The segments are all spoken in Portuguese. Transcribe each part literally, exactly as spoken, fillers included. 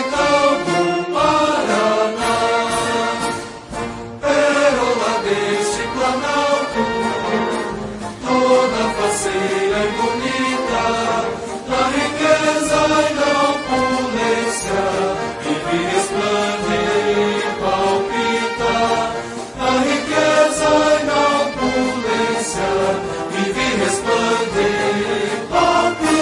sertão do Paraná, pérola deste planalto, toda faceira e bonita, na riqueza e na opulência, vive resplande e palpita, na riqueza e na opulência, vive resplande e palpita.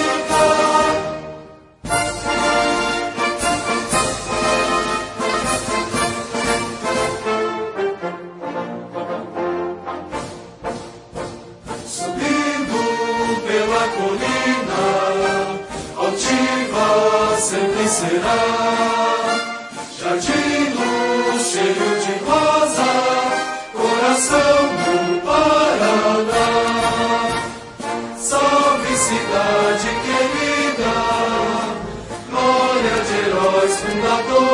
Pela colina altiva sempre será jardim luz cheio de rosa, coração do Paraná. Salve cidade querida, glória de heróis fundadores.